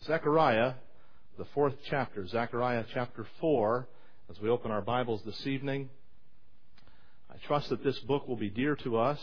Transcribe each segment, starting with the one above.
Zechariah, the fourth chapter, Zechariah chapter 4, as we open our Bibles this evening. I trust that this book will be dear to us,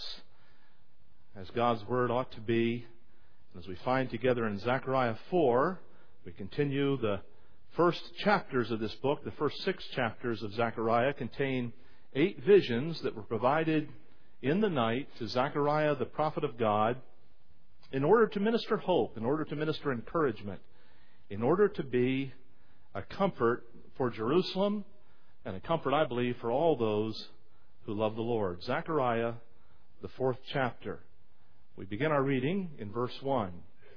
as God's Word ought to be. And as we find together in Zechariah 4, we continue the first chapters of this book. The first 6 chapters of Zechariah contain 8 visions that were provided in the night to Zechariah, the prophet of God, in order to minister hope, in order to minister encouragement, in order to be a comfort for Jerusalem and a comfort, I believe, for all those who love the Lord. Zechariah, the 4th chapter. We begin our reading in verse 1.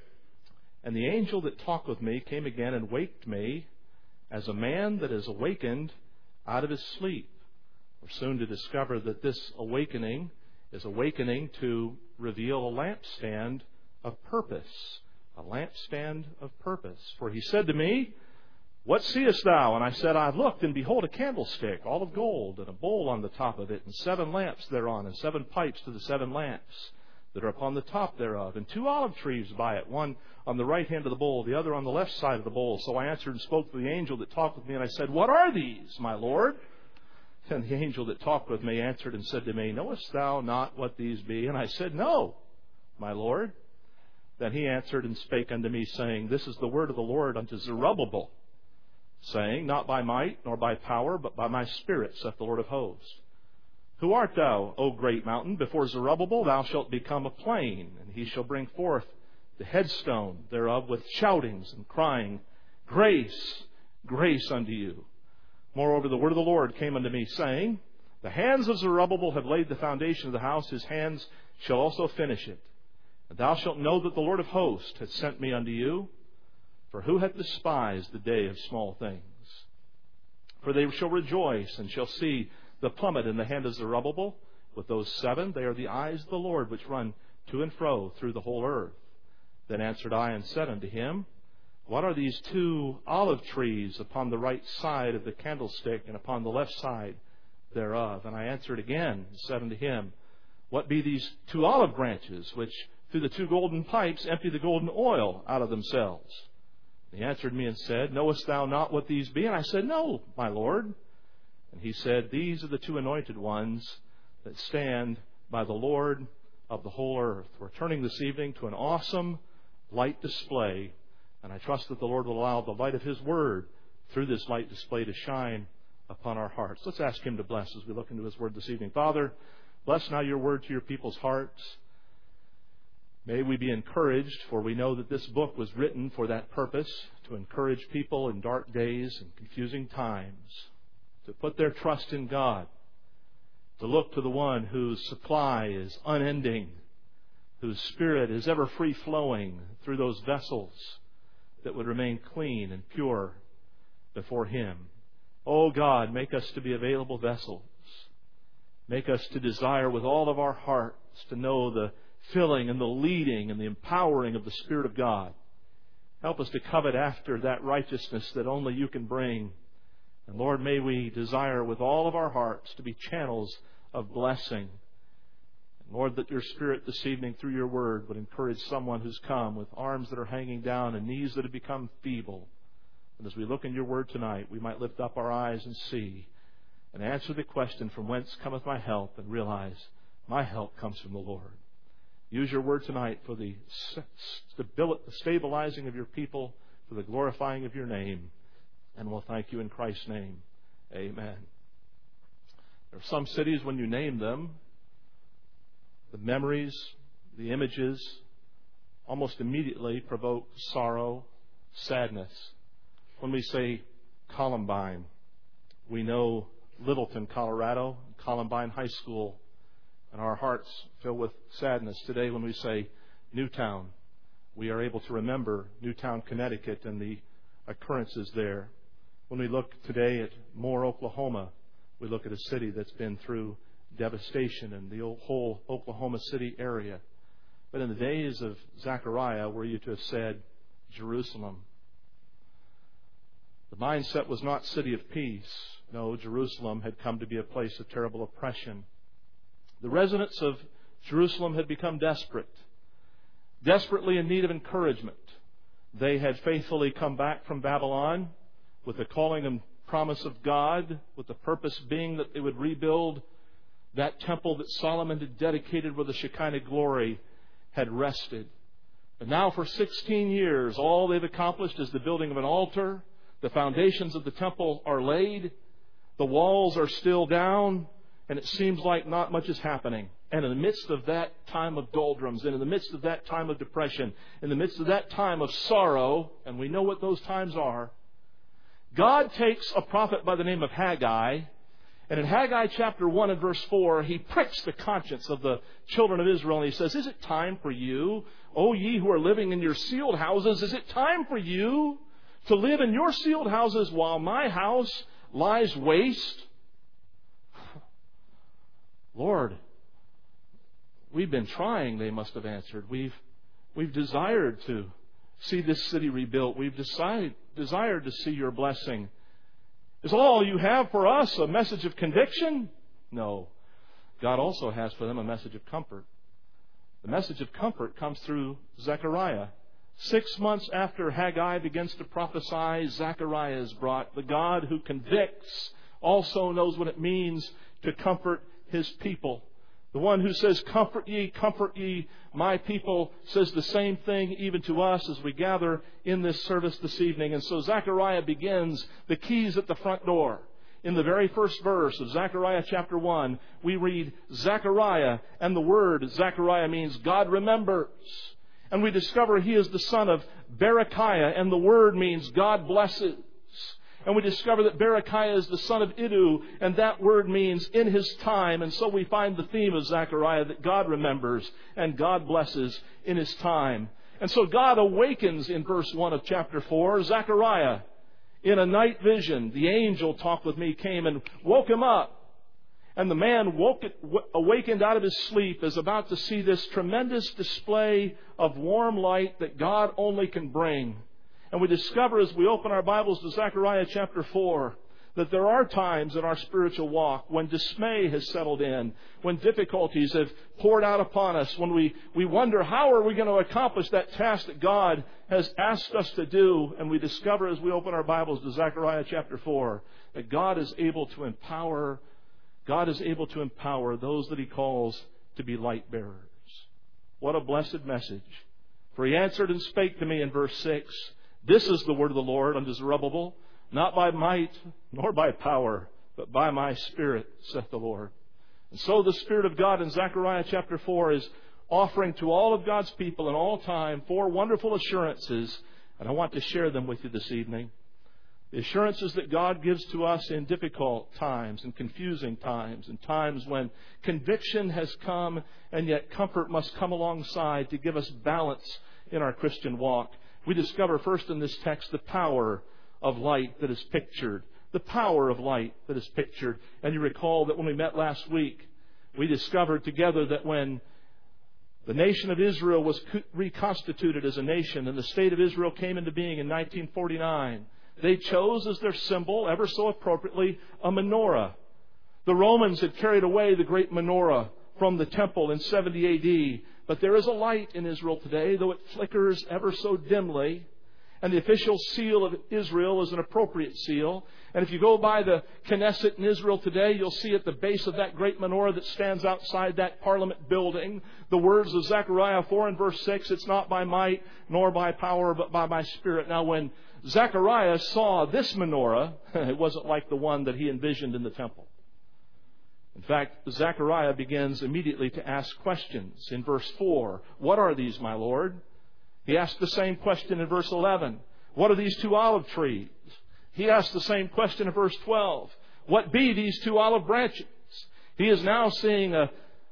And the angel that talked with me came again and waked me as a man that is awakened out of his sleep. We're soon to discover that this awakening is awakening to reveal a lampstand of purpose. A lampstand of purpose. For he said to me, What seest thou? And I said, I looked, and behold, a candlestick, all of gold, and a bowl on the top of it, and 7 lamps thereon, and 7 pipes to the 7 lamps that are upon the top thereof, and 2 olive trees by it, one on the right hand of the bowl, the other on the left side of the bowl. So I answered and spoke to the angel that talked with me, and I said, What are these, my Lord? And the angel that talked with me answered and said to me, Knowest thou not what these be? And I said, No, my Lord. Then he answered and spake unto me, saying, This is the word of the Lord unto Zerubbabel, saying, Not by might nor by power, but by my Spirit, saith the Lord of hosts. Who art thou, O great mountain? Before Zerubbabel thou shalt become a plain, and he shall bring forth the headstone thereof with shoutings and crying, Grace, grace unto you. Moreover, the word of the Lord came unto me, saying, The hands of Zerubbabel have laid the foundation of the house, his hands shall also finish it. And thou shalt know that the Lord of hosts hath sent me unto you. For who hath despised the day of small things? For they shall rejoice, and shall see the plummet in the hand of Zerubbabel. With those 7, they are the eyes of the Lord, which run to and fro through the whole earth. Then answered I and said unto him, What are these 2 olive trees upon the right side of the candlestick, and upon the left side thereof? And I answered again and said unto him, What be these 2 olive branches, which through the 2 golden pipes empty the golden oil out of themselves? And he answered me and said, Knowest thou not what these be? And I said, No, my Lord. And he said, These are the 2 anointed ones that stand by the Lord of the whole earth. We're turning this evening to an awesome light display, and I trust that the Lord will allow the light of His Word through this light display to shine upon our hearts. Let's ask Him to bless as we look into His Word this evening. Father, bless now your Word to your people's hearts. May we be encouraged, for we know that this book was written for that purpose, to encourage people in dark days and confusing times, to put their trust in God, to look to the one whose supply is unending, whose Spirit is ever free-flowing through those vessels that would remain clean and pure before Him. Oh God, make us to be available vessels. Make us to desire with all of our hearts to know the filling and the leading and the empowering of the Spirit of God. Help us to covet after that righteousness that only You can bring. And Lord, may we desire with all of our hearts to be channels of blessing. And Lord, that Your Spirit this evening through Your Word would encourage someone who's come with arms that are hanging down and knees that have become feeble. And as we look in Your Word tonight, we might lift up our eyes and see and answer the question, From whence cometh my help? And realize my help comes from the Lord. Use Your Word tonight for the stabilizing of Your people, for the glorifying of Your name. And we'll thank You in Christ's name. Amen. There are some cities, when you name them, the memories, the images, almost immediately provoke sorrow, sadness. When we say Columbine, we know Littleton, Colorado, Columbine High School, and our hearts fill with sadness. Today, when we say Newtown, we are able to remember Newtown, Connecticut, and the occurrences there. When we look today at Moore, Oklahoma, we look at a city that's been through devastation in the whole Oklahoma City area. But in the days of Zechariah, were you to have said Jerusalem, the mindset was not city of peace. No, Jerusalem had come to be a place of terrible oppression. The residents of Jerusalem had become desperate, desperately in need of encouragement, They had faithfully come back from Babylon with the calling and promise of God, with the purpose being that they would rebuild that temple that Solomon had dedicated where the Shekinah glory had rested. But now for 16 years, all they've accomplished is the building of an altar. The foundations of the temple are laid. The walls are still down. And it seems like not much is happening. And in the midst of that time of doldrums, and in the midst of that time of depression, in the midst of that time of sorrow, and we know what those times are, God takes a prophet by the name of Haggai, and in Haggai chapter 1 and verse 4, he pricks the conscience of the children of Israel, and he says, "Is it time for you, O ye who are living in your sealed houses, is it time for you to live in your sealed houses while my house lies waste?" Lord, we've been trying, they must have answered. We've desired to see this city rebuilt. We've desired to see your blessing. Is all you have for us a message of conviction? No. God also has for them a message of comfort. The message of comfort comes through Zechariah. 6 months after Haggai begins to prophesy, Zechariah is brought. The God who convicts also knows what it means to comfort His people. The one who says, comfort ye, my people, says the same thing even to us as we gather in this service this evening. And so Zechariah begins the keys at the front door. In the very first verse of Zechariah chapter 1, we read Zechariah, and the word Zechariah means God remembers. And we discover he is the son of Berechiah, and the word means God blesses. And we discover that Berechiah is the son of Iddu, and that word means in his time. And so we find the theme of Zechariah, that God remembers and God blesses in his time. And so God awakens in verse 1 of chapter 4, Zechariah. In a night vision, the angel talked with me, came and woke him up. And the man awakened out of his sleep, is about to see this tremendous display of warm light that God only can bring. And we discover as we open our Bibles to Zechariah chapter 4 that there are times in our spiritual walk when dismay has settled in, when difficulties have poured out upon us, when we wonder how are we going to accomplish that task that God has asked us to do. And we discover as we open our Bibles to Zechariah chapter 4 that God is able to empower those that He calls to be light bearers. What a blessed message. For He answered and spake to me in verse 6, "This is the word of the Lord unto Zerubbabel, not by might nor by power, but by my Spirit, saith the Lord." And so the Spirit of God in Zechariah chapter 4 is offering to all of God's people in all time 4 wonderful assurances, and I want to share them with you this evening. The assurances that God gives to us in difficult times and confusing times, and times when conviction has come and yet comfort must come alongside to give us balance in our Christian walk. We discover first in this text the power of light that is pictured. The power of light that is pictured. And you recall that when we met last week, we discovered together that when the nation of Israel was reconstituted as a nation and the state of Israel came into being in 1949, they chose as their symbol, ever so appropriately, a menorah. The Romans had carried away the great menorah from the temple in 70 A.D., but there is a light in Israel today, though it flickers ever so dimly. And the official seal of Israel is an appropriate seal. And if you go by the Knesset in Israel today, you'll see at the base of that great menorah that stands outside that parliament building, the words of Zechariah 4 and verse 6, "It's not by might nor by power, but by my Spirit." Now when Zechariah saw this menorah, it wasn't like the one that he envisioned in the temple. In fact, Zechariah begins immediately to ask questions. In verse 4, "What are these, my Lord?" He asked the same question in verse 11. "What are these 2 olive trees?" He asked the same question in verse 12. "What be these 2 olive branches?" He is now seeing a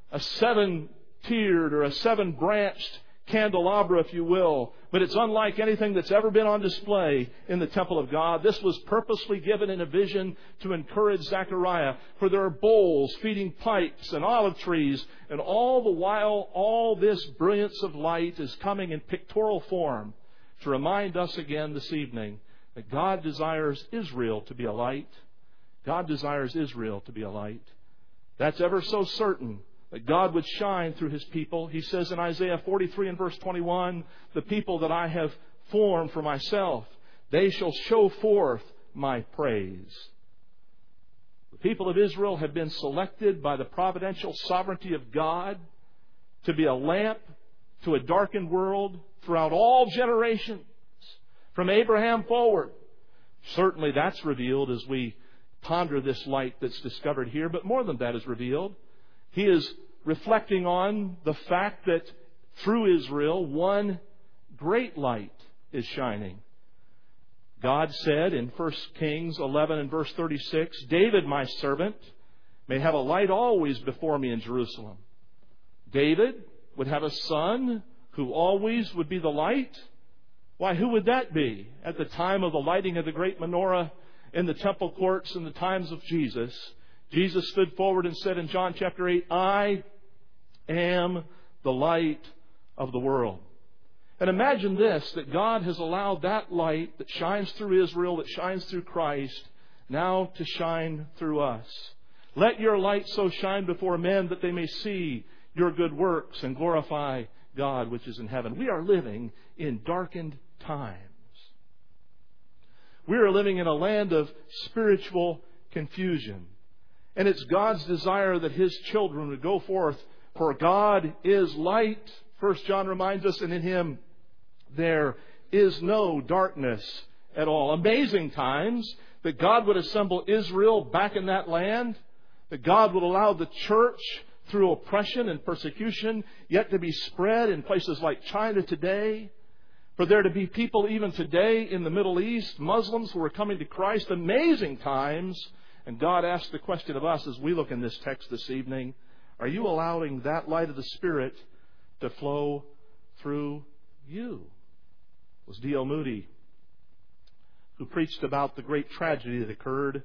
7-tiered or a 7-branched candelabra, if you will. But it's unlike anything that's ever been on display in the temple of God. This was purposely given in a vision to encourage Zechariah. For there are bowls feeding pipes and olive trees. And all the while, all this brilliance of light is coming in pictorial form to remind us again this evening that God desires Israel to be a light. God desires Israel to be a light. That's ever so certain, that God would shine through His people. He says in Isaiah 43 and verse 21, "The people that I have form for myself. They shall show forth my praise. The people of Israel have been selected by the providential sovereignty of God to be a lamp to a darkened world throughout all generations, from Abraham forward. Certainly that's revealed as we ponder this light that's discovered here, but more than that is revealed. He is reflecting on the fact that through Israel, one great light is shining. God said in 1 Kings 11 and verse 36, David, my servant, may have a light always before me in Jerusalem. David would have a son who always would be the light. Why, who would that be? At the time of the lighting of the great menorah in the temple courts in the times of Jesus, Jesus stood forward and said in John chapter 8, I am the light of the world. And imagine this, that God has allowed that light that shines through Israel, that shines through Christ, now to shine through us. Let your light so shine before men that they may see your good works and glorify God which is in heaven. We are living in darkened times. We are living in a land of spiritual confusion. And it's God's desire that His children would go forth, for God is light. 1 John reminds us, and in Him there is no darkness at all. Amazing times that God would assemble Israel back in that land, that God would allow the church through oppression and persecution yet to be spread in places like China today, for there to be people even today in the Middle East, Muslims who are coming to Christ. Amazing times. And God asks the question of us as we look in this text this evening, are you allowing that light of the Spirit to flow through you? It was D.L. Moody who preached about the great tragedy that occurred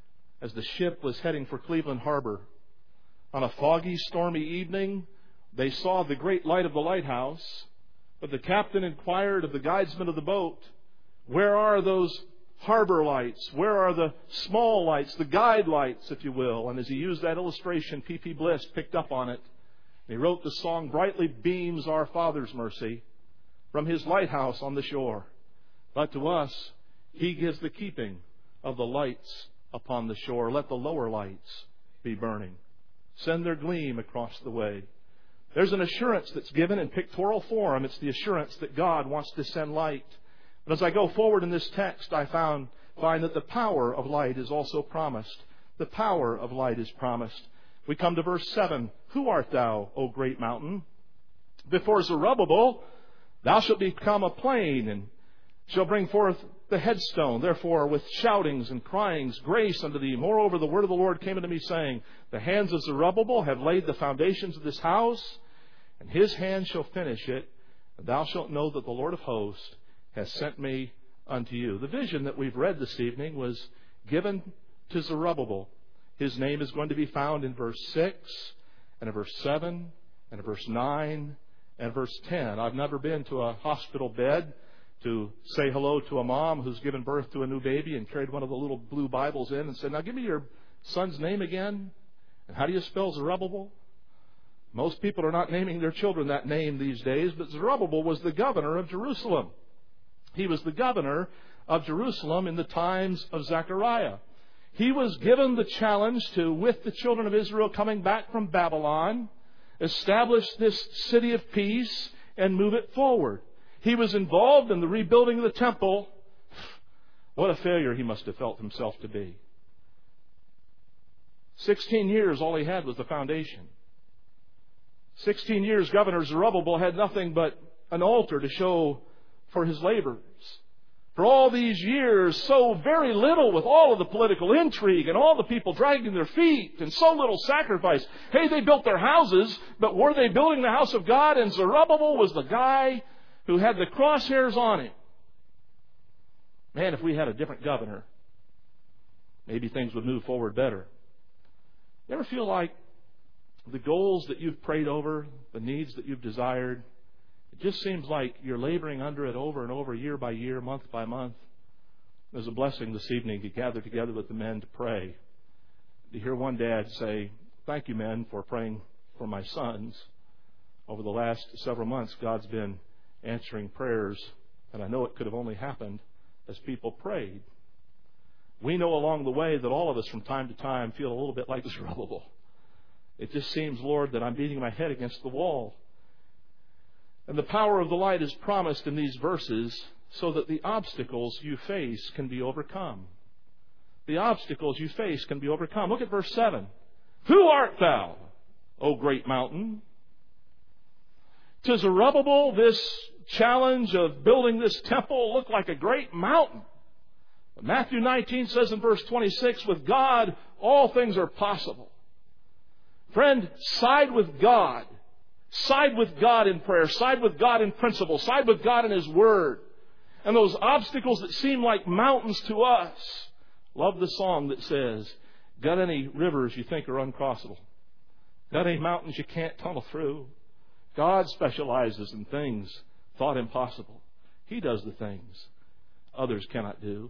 as the ship was heading for Cleveland Harbor. On a foggy, stormy evening, they saw the great light of the lighthouse, but the captain inquired of the guidesman of the boat, where are those harbor lights? Where are the small lights, the guide lights, if you will? And as he used that illustration, P.P. Bliss picked up on it. He wrote the song, Brightly Beams Our Father's Mercy from His lighthouse on the shore. But to us, He gives the keeping of the lights upon the shore. Let the lower lights be burning. Send their gleam across the way. There's an assurance that's given in pictorial form. It's the assurance that God wants to send light. But as I go forward in this text, I find that the power of light is also promised. The power of light is promised. We come to verse 7. Who art thou, O great mountain? Before Zerubbabel, thou shalt become a plain, and shall bring forth the headstone. Therefore, with shoutings and cryings, grace unto thee. Moreover, the word of the Lord came unto me, saying, the hands of Zerubbabel have laid the foundations of this house, and his hand shall finish it. And thou shalt know that the Lord of hosts has sent me unto you. The vision that we've read this evening was given to Zerubbabel. His name is going to be found in verse 6, and in verse 7, and in verse 9, and verse 10. I've never been to a hospital bed to say hello to a mom who's given birth to a new baby and carried one of the little blue Bibles in and said, now give me your son's name again. And how do you spell Zerubbabel? Most people are not naming their children that name these days, but Zerubbabel was the governor of Jerusalem. He was the governor of Jerusalem in the times of Zechariah. He was given the challenge to, with the children of Israel coming back from Babylon, establish this city of peace and move it forward. He was involved in the rebuilding of the temple. What a failure he must have felt himself to be. 16 years, all he had was the foundation. 16 years, Governor Zerubbabel had nothing but an altar to show for his labors. For all these years, so very little with all of the political intrigue and all the people dragging their feet and so little sacrifice. Hey, they built their houses, but were they building the house of God? And Zerubbabel was the guy who had the crosshairs on him. Man, if we had a different governor, maybe things would move forward better. You ever feel like the goals that you've prayed over, the needs that you've desired, it just seems like you're laboring under it over and over, year by year, month by month? There's a blessing this evening to gather together with the men to pray. To hear one dad say, thank you, men, for praying for my sons. Over the last several months, God's been answering prayers And I know it could have only happened as people prayed. We know along the way that all of us from time to time feel a little bit like Zerubbabel. It just seems, Lord, that I'm beating my head against the wall. And the power of the light is promised in these verses so that the obstacles you face can be overcome. The obstacles you face can be overcome. Look at verse 7. Who art thou, O great mountain? To Zerubbabel, this challenge of building this temple looked like a great mountain. But Matthew 19 says in verse 26, with God, all things are possible. Friend, side with God. Side with God in prayer. Side with God in principle. Side with God in His Word. And those obstacles that seem like mountains to us. Love the song that says, got any rivers you think are uncrossable? Got any mountains you can't tunnel through? God specializes in things thought impossible. He does the things others cannot do.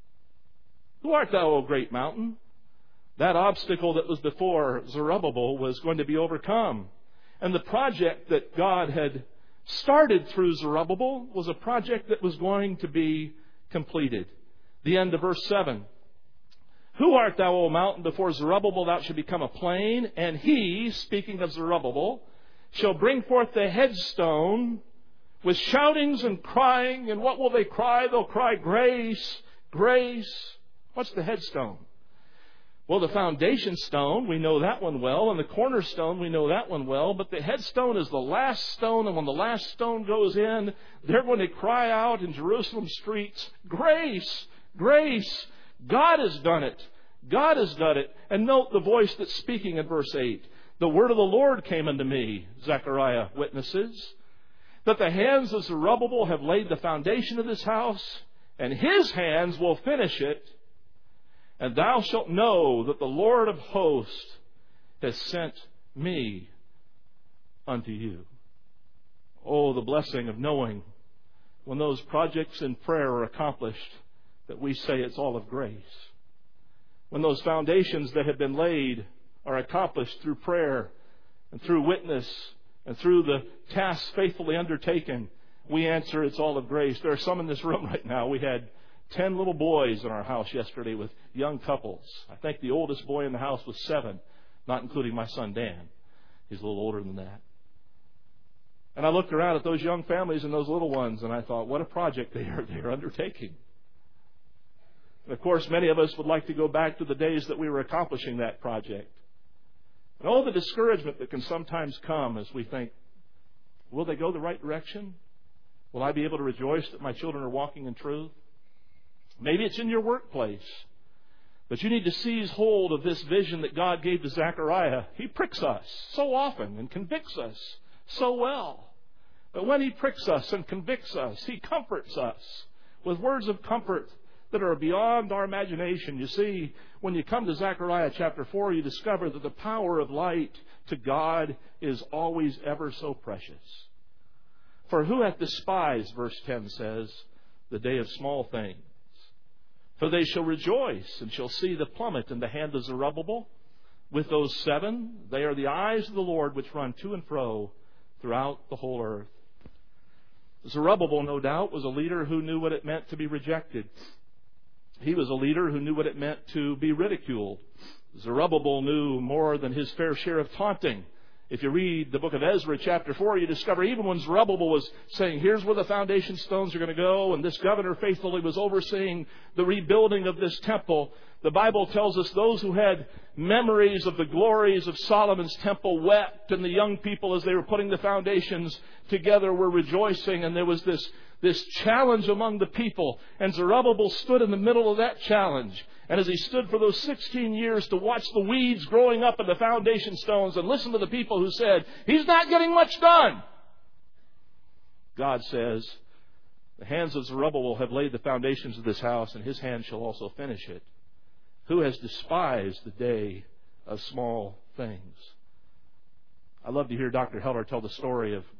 Who art thou, O great mountain? That obstacle that was before Zerubbabel was going to be overcome. And the project that God had started through Zerubbabel was a project that was going to be completed. The end of verse 7. Who art thou, O mountain? Before Zerubbabel thou shalt become a plain, and he, speaking of Zerubbabel, shall bring forth the headstone with shoutings and crying. And what will they cry? They'll cry, grace, grace. What's the headstone? Well, the foundation stone, we know that one well, and the cornerstone, we know that one well, but the headstone is the last stone, and when the last stone goes in, they're going to cry out in Jerusalem streets, grace, grace. God has done it. God has done it. And note the voice that's speaking in verse 8. The word of the Lord came unto me, Zechariah witnesses, that the hands of Zerubbabel have laid the foundation of this house, and his hands will finish it. And thou shalt know that the Lord of hosts has sent me unto you. Oh, the blessing of knowing when those projects in prayer are accomplished that we say it's all of grace. When those foundations that have been laid are accomplished through prayer and through witness and through the tasks faithfully undertaken, we answer it's all of grace. There are some in this room right now. We had 10 little boys in our house yesterday with young couples. I think the oldest boy in the house was 7, not including my son Dan. He's a little older than that. And I looked around at those young families and those little ones, and I thought, what a project they are undertaking. And of course, many of us would like to go back to the days that we were accomplishing that project. And all the discouragement that can sometimes come as we think, will they go the right direction? Will I be able to rejoice that my children are walking in truth? Maybe it's in your workplace. But you need to seize hold of this vision that God gave to Zechariah. He pricks us so often and convicts us so well. But when He pricks us and convicts us, He comforts us with words of comfort that are beyond our imagination. You see, when you come to Zechariah chapter 4, you discover that the power of light to God is always ever so precious. For who hath despised, verse 10 says, the day of small things? For they shall rejoice and shall see the plummet in the hand of Zerubbabel. With those 7, they are the eyes of the Lord which run to and fro throughout the whole earth. Zerubbabel, no doubt, was a leader who knew what it meant to be rejected. He was a leader who knew what it meant to be ridiculed. Zerubbabel knew more than his fair share of taunting. If you read the book of Ezra, chapter 4, you discover even when Zerubbabel was saying, here's where the foundation stones are going to go, and this governor faithfully was overseeing the rebuilding of this temple, the Bible tells us those who had memories of the glories of Solomon's temple wept, and the young people, as they were putting the foundations together, were rejoicing, and there was this challenge among the people, and Zerubbabel stood in the middle of that challenge. And as he stood for those 16 years to watch the weeds growing up in the foundation stones and listen to the people who said, he's not getting much done, God says, the hands of Zerubbabel have laid the foundations of this house, and his hand shall also finish it. Who has despised the day of small things? I love to hear Dr. Heller tell the story of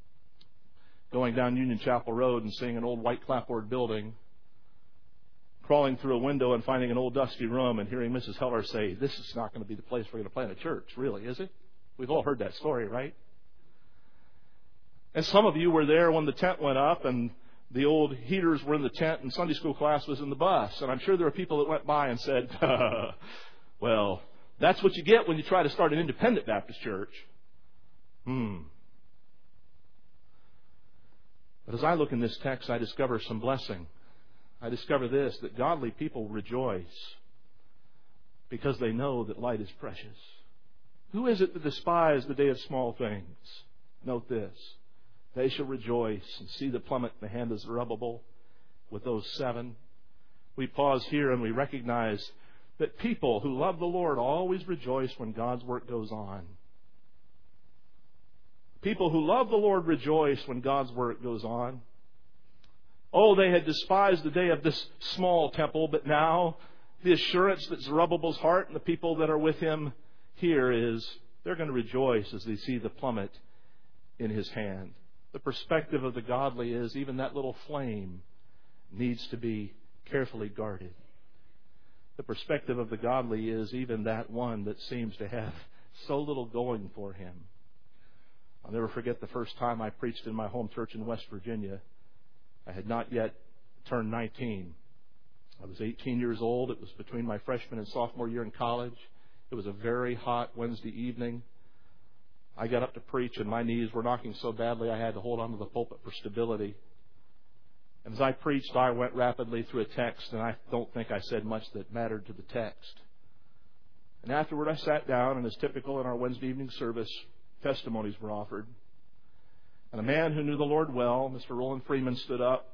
going down Union Chapel Road and seeing an old white clapboard building, crawling through a window and finding an old dusty room, and hearing Mrs. Heller say, this is not going to be the place we're going to plant a church, really, is it? We've all heard that story, right? And some of you were there when the tent went up, and the old heaters were in the tent and Sunday school class was in the bus. And I'm sure there were people that went by and said, well, that's what you get when you try to start an independent Baptist church. But as I look in this text, I discover some blessing. I discover this, that godly people rejoice because they know that light is precious. Who is it that despise the day of small things? Note this. They shall rejoice and see the plummet in the hand of Zerubbabel with those 7. We pause here and we recognize that people who love the Lord always rejoice when God's work goes on. People who love the Lord rejoice when God's work goes on. Oh, they had despised the day of this small temple, but now the assurance that Zerubbabel's heart and the people that are with him here is they're going to rejoice as they see the plummet in his hand. The perspective of the godly is even that little flame needs to be carefully guarded. The perspective of the godly is even that one that seems to have so little going for him. I'll never forget the first time I preached in my home church in West Virginia. I had not yet turned 19. I was 18 years old. It was between my freshman and sophomore year in college. It was a very hot Wednesday evening. I got up to preach and my knees were knocking so badly I had to hold onto the pulpit for stability. And as I preached, I went rapidly through a text, and I don't think I said much that mattered to the text. And afterward I sat down, and as typical in our Wednesday evening service, testimonies were offered. And a man who knew the Lord well, Mr. Roland Freeman, stood up.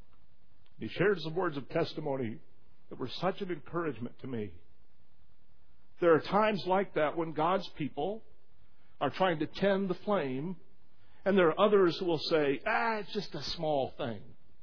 He shared some words of testimony that were such an encouragement to me. There are times like that when God's people are trying to tend the flame, and there are others who will say, it's just a small thing.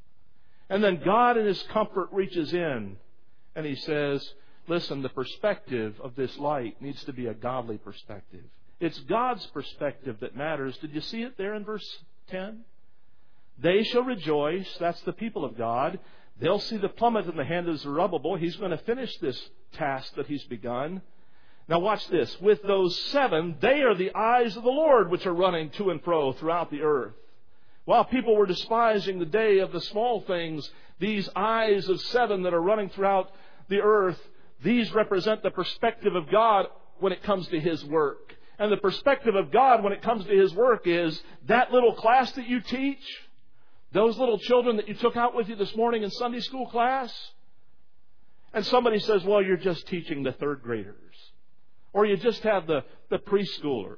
And then God in His comfort reaches in and He says, listen, the perspective of this light needs to be a godly perspective. It's God's perspective that matters. Did you see it there in verse 10? They shall rejoice. That's the people of God. They'll see the plummet in the hand of Zerubbabel. He's going to finish this task that he's begun. Now watch this. With those 7, they are the eyes of the Lord which are running to and fro throughout the earth. While people were despising the day of the small things, these eyes of 7 that are running throughout the earth, these represent the perspective of God when it comes to His work. And the perspective of God when it comes to His work is that little class that you teach, those little children that you took out with you this morning in Sunday school class. And somebody says, well, you're just teaching the 3rd graders. Or you just have the preschoolers.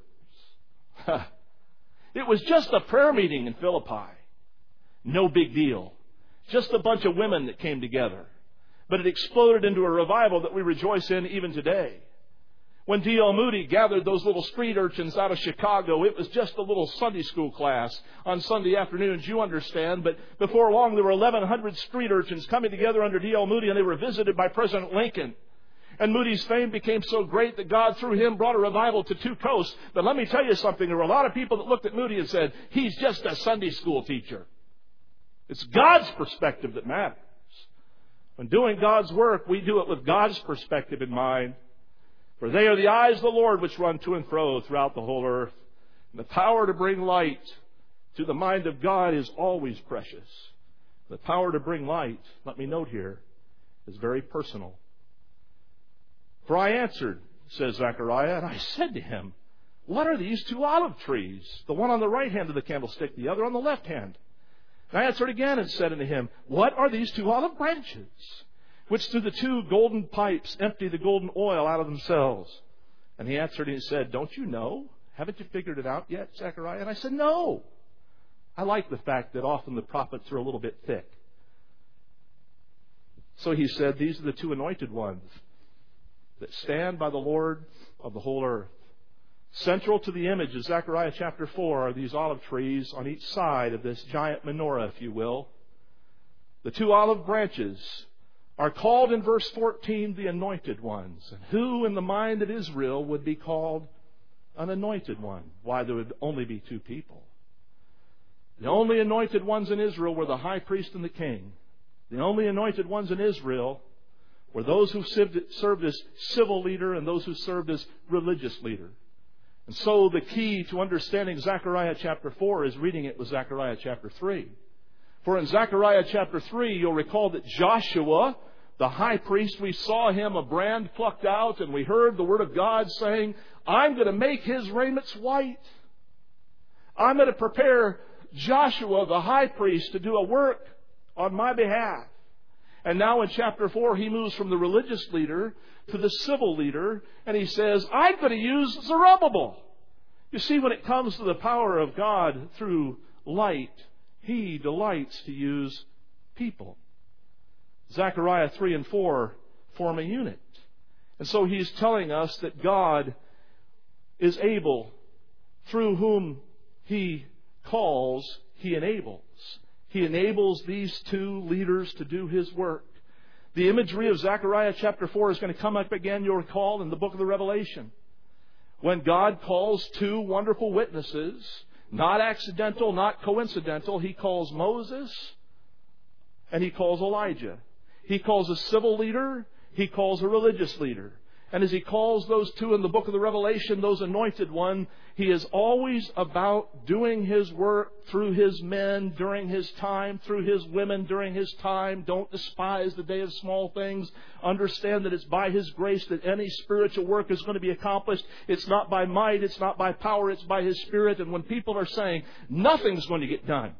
It was just a prayer meeting in Philippi. No big deal. Just a bunch of women that came together. But it exploded into a revival that we rejoice in even today. When D.L. Moody gathered those little street urchins out of Chicago, it was just a little Sunday school class on Sunday afternoons, you understand. But before long, there were 1,100 street urchins coming together under D.L. Moody, and they were visited by President Lincoln. And Moody's fame became so great that God, through him, brought a revival to 2 coasts. But let me tell you something. There were a lot of people that looked at Moody and said, he's just a Sunday school teacher. It's God's perspective that matters. When doing God's work, we do it with God's perspective in mind. For they are the eyes of the Lord which run to and fro throughout the whole earth. And the power to bring light to the mind of God is always precious. The power to bring light, let me note here, is very personal. For I answered, says Zechariah, and I said to him, what are these 2 olive trees? The one on the right hand of the candlestick, the other on the left hand. And I answered again and said unto him, what are these 2 olive branches, which through the 2 golden pipes empty the golden oil out of themselves? And he answered and he said, don't you know? Haven't you figured it out yet, Zechariah? And I said, no. I like the fact that often the prophets are a little bit thick. So he said, these are the 2 anointed ones that stand by the Lord of the whole earth. Central to the image of Zechariah chapter 4 are these olive trees on each side of this giant menorah, if you will. The 2 olive branches are called in verse 14 the anointed ones. And who in the mind of Israel would be called an anointed one? Why, there would only be 2 people. The only anointed ones in Israel were the high priest and the king. The only anointed ones in Israel were those who served as civil leader and those who served as religious leader. And so the key to understanding Zechariah chapter 4 is reading it with Zechariah chapter 3. For in Zechariah chapter 3, you'll recall that Joshua, the high priest, we saw him a brand plucked out, and we heard the word of God saying, I'm going to make his raiments white. I'm going to prepare Joshua, the high priest, to do a work on my behalf. And now in chapter 4, he moves from the religious leader to the civil leader, and he says, I'm going to use Zerubbabel. You see, when it comes to the power of God through light, He delights to use people. Zechariah 3 and 4 form a unit. And so he's telling us that God is able, through whom He calls, He enables. He enables these two leaders to do His work. The imagery of Zechariah chapter 4 is going to come up again, you'll recall, in the book of the Revelation. When God calls two wonderful witnesses, not accidental, not coincidental, He calls Moses and He calls Elijah. He calls a civil leader, He calls a religious leader. And as He calls those two in the book of the Revelation, those anointed one, He is always about doing His work through His men during His time, through His women during His time. Don't despise the day of small things. Understand that it's by His grace that any spiritual work is going to be accomplished. It's not by might, it's not by power, it's by His Spirit. And when people are saying nothing's going to get done,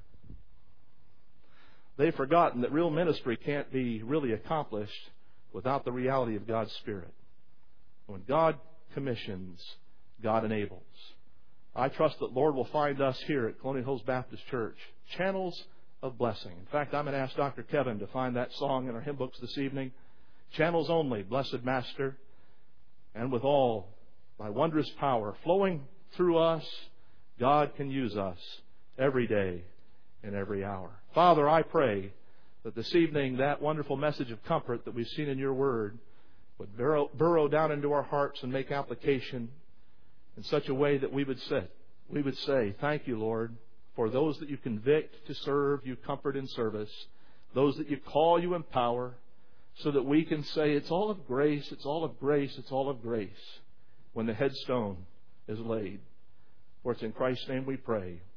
they've forgotten that real ministry can't be really accomplished without the reality of God's Spirit. When God commissions, God enables. I trust that Lord will find us here at Colonial Hills Baptist Church channels of blessing. In fact, I'm going to ask Dr. Kevin to find that song in our hymn books this evening. Channels only, blessed Master. And with all Thy wondrous power flowing through us, God can use us every day and every hour. Father, I pray that this evening that wonderful message of comfort that we've seen in Your Word would burrow down into our hearts and make application in such a way that we would say, thank You, Lord, for those that You convict to serve, You comfort in service, those that You call, You empower, so that we can say it's all of grace, it's all of grace, it's all of grace when the headstone is laid. For it's in Christ's name we pray.